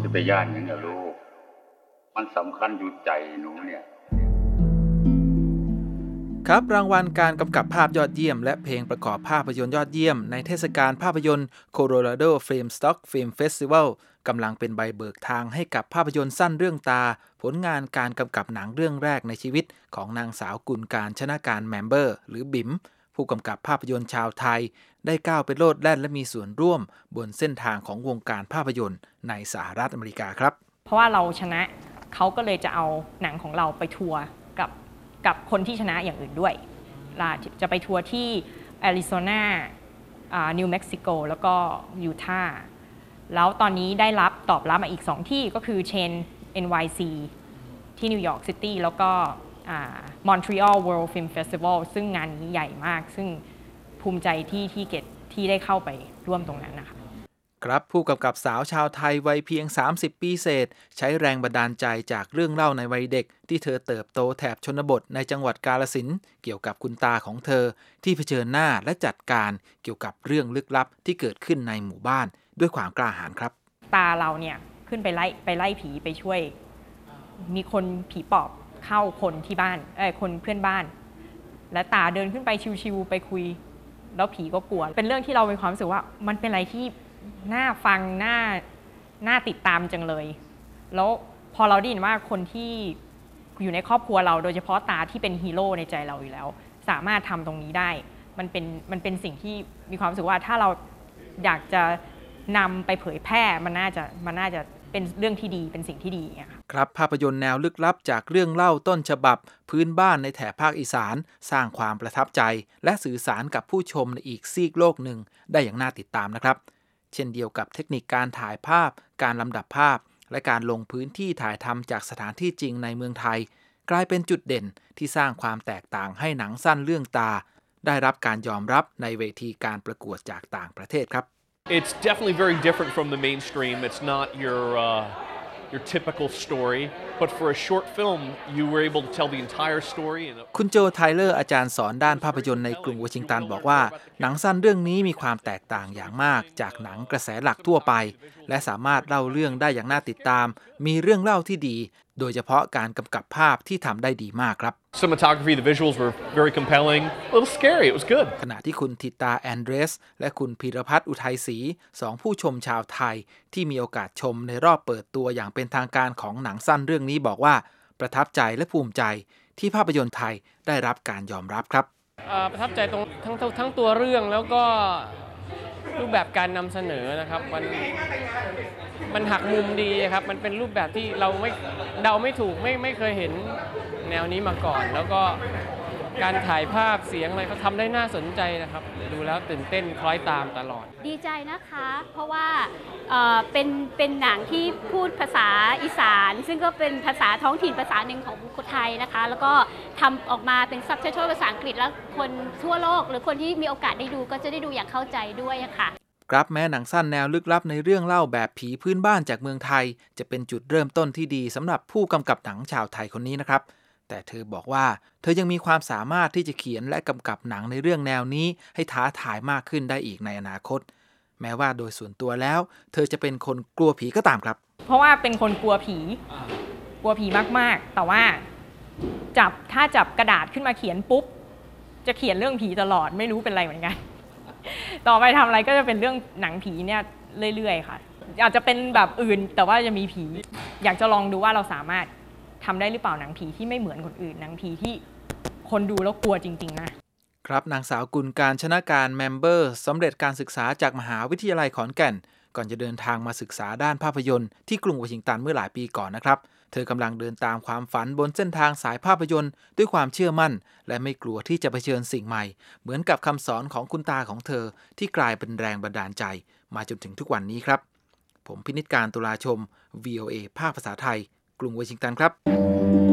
จะไปย่านอย่างนี้ลูกมันสำคัญอยู่ใจหนูเนี่ยครับรางวัลการกำกับภาพยอดเยี่ยมและเพลงประกอบภาพยนตร์ยอดเยี่ยมในเทศกาลภาพยนตร์ Colorado Film Stock Film Festival กำลังเป็นใบเบิกทางให้กับภาพยนตร์สั้นเรื่องตาผลงานการกำกับหนังเรื่องแรกในชีวิตของนางสาวกุลการชนาการแมมเบอร์หรือบิ๋มผู้กำกับภาพยนตร์ชาวไทยได้ก้าวไปโลดแล่นและมีส่วนร่วมบนเส้นทางของวงการภาพยนตร์ในสหรัฐอเมริกาครับเพราะว่าเราชนะเขาก็เลยจะเอาหนังของเราไปทัวร์กับคนที่ชนะอย่างอื่นด้วยจะไปทัวร์ที่แอริโซนานิวเม็กซิโกแล้วก็ยูทาห์แล้วตอนนี้ได้ตอบรับมาอีก2ที่ก็คือเชน NYC ที่นิวยอร์กซิตี้แล้วก็มอนทรีออล World Film Festival ซึ่งงานนี้ใหญ่มากซึ่งภูมิใจที่ได้เข้าไปร่วมตรงนั้นนะคะครับผู้กำกับสาวชาวไทยวัยเพียง30ปีเศษใช้แรงบันดาลใจจากเรื่องเล่าในวัยเด็กที่เธอเติบโตแถบชนบทในจังหวัดกาฬสินธุ์เกี่ยวกับคุณตาของเธอที่เผชิญหน้าและจัดการเกี่ยวกับเรื่องลึกลับที่เกิดขึ้นในหมู่บ้านด้วยความกล้าหาญครับตาเราเนี่ยขึ้นไปไล่ผีไปช่วยมีคนผีปอบเข้าคนที่บ้านคนเพื่อนบ้านและตาเดินขึ้นไปชิวๆไปคุยแล้วผีก็กลัวเป็นเรื่องที่เรามีความรู้สึกว่ามันเป็นอะไรที่น่าฟังน่าติดตามจังเลยแล้วพอเราได้ยินว่าคนที่อยู่ในครอบครัวเราโดยเฉพาะตาที่เป็นฮีโร่ในใจเราอยู่แล้วสามารถทำตรงนี้ได้มันเป็นสิ่งที่มีความรู้สึกว่าถ้าเราอยากจะนำไปเผยแพร่มันน่าจะเป็นเรื่องที่ดีเป็นสิ่งที่ดีครับภาพยนตร์แนวลึกลับจากเรื่องเล่าต้นฉบับพื้นบ้านในแถบภาคอีสานสร้างความประทับใจและสื่อสารกับผู้ชมในอีกซีกโลกหนึ่งได้อย่างน่าติดตามนะครับเช่นเดียวกับเทคนิคการถ่ายภาพการลำดับภาพและการลงพื้นที่ถ่ายทำจากสถานที่จริงในเมืองไทยกลายเป็นจุดเด่นที่สร้างความแตกต่างให้หนังสั้นเรื่องตาได้รับการยอมรับในเวทีการประกวดจากต่างประเทศครับ It's definitely very different from the mainstream. It's not your typical story, but for a short film, you were able to tell the entire story. คุณโจไทเลอร์อาจารย์สอนด้านภาพยนตร์ในกรุงวอชิงตันบอกว่าหนังสั้นเรื่องนี้มีความแตกต่างอย่างมากจากหนังกระแสหลักทั่วไปและสามารถเล่าเรื่องได้อย่างน่าติดตามมีเรื่องเล่าที่ดีโดยเฉพาะการกำกับภาพที่ทำได้ดีมากครับ Cinematography, the visuals were very compelling, a little scary, it was good. ขณะที่คุณธิตาแอนเดรสและคุณพีรพัฒน์อุทัยศรีสองผู้ชมชาวไทยที่มีโอกาสชมในรอบเปิดตัวอย่างเป็นทางการของหนังสั้นเรื่องนี้บอกว่าประทับใจและภูมิใจที่ภาพยนตร์ไทยได้รับการยอมรับครับประทับใจตรงทั้งตัวเรื่องแล้วก็รูปแบบการนำเสนอนะครับมันหักมุมดีครับมันเป็นรูปแบบที่เราเดาไม่ถูกไม่เคยเห็นแนวนี้มาก่อนแล้วก็การถ่ายภาพเสียงอะไรเขาทำได้น่าสนใจนะครับดูแล้วตื่นเต้นคล้อยตามตลอดดีใจนะคะเพราะว่าเป็นหนังที่พูดภาษาอีสานซึ่งก็เป็นภาษาท้องถิ่นภาษาหนึ่งของคนไทยนะคะแล้วก็ทำออกมาเป็นซับไตเติลภาษาอังกฤษแล้วคนทั่วโลกหรือคนที่มีโอกาสได้ดูก็จะได้ดูอย่างเข้าใจด้วยค่ะครับแม้หนังสั้นแนวลึกลับในเรื่องเล่าแบบผีพื้นบ้านจากเมืองไทยจะเป็นจุดเริ่มต้นที่ดีสำหรับผู้กำกับหนังชาวไทยคนนี้นะครับแต่เธอบอกว่าเธอยังมีความสามารถที่จะเขียนและกำกับหนังในเรื่องแนวนี้ให้ท้าทายมากขึ้นได้อีกในอนาคตแม้ว่าโดยส่วนตัวแล้วเธอจะเป็นคนกลัวผีก็ตามครับเพราะว่าเป็นคนกลัวผีมากๆแต่ว่าถ้าจับกระดาษขึ้นมาเขียนปุ๊บจะเขียนเรื่องผีตลอดไม่รู้เป็นไรเหมือนกันต่อไปทำอะไรก็จะเป็นเรื่องหนังผีเนี่ยเรื่อยๆค่ะอาจจะเป็นแบบอื่นแต่ว่าจะมีผีอยากจะลองดูว่าเราสามารถทำได้หรือเปล่าหนังผีที่ไม่เหมือนคนอื่นหนังผีที่คนดูแล้วกลัวจริงๆนะครับนางสาวกุลการชนาการแมมเบอร์สำเร็จการศึกษาจากมหาวิทยาลัยขอนแก่นก่อนจะเดินทางมาศึกษาด้านภาพยนตร์ที่กรุงวอชิงตันเมื่อหลายปีก่อนนะครับเธอกำลังเดินตามความฝันบนเส้นทางสายภาพยนตร์ด้วยความเชื่อมั่นและไม่กลัวที่จะเผชิญสิ่งใหม่เหมือนกับคำสอนของคุณตาของเธอที่กลายเป็นแรงบันดาลใจมาจนถึงทุกวันนี้ครับผมพินิจการตุลาชม VOA ภาคภาษาไทยกรุงวอชิงตันครับ